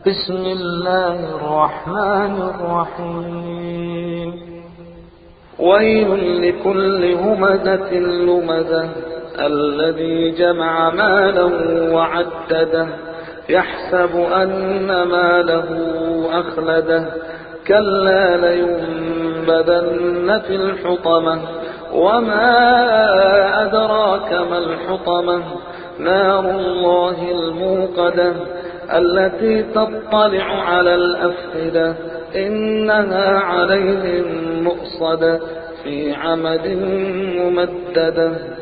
بسم الله الرحمن الرحيم. ويل لكل همزة لمزة الذي جمع ماله وعدده يحسب أن ماله أخلده كلا لينبذن في الحطمة وما أدراك ما الحطمة نار الله الموقدة التي تطلع على الأفئدة إنها عليهم مؤصدة في عمد ممددة.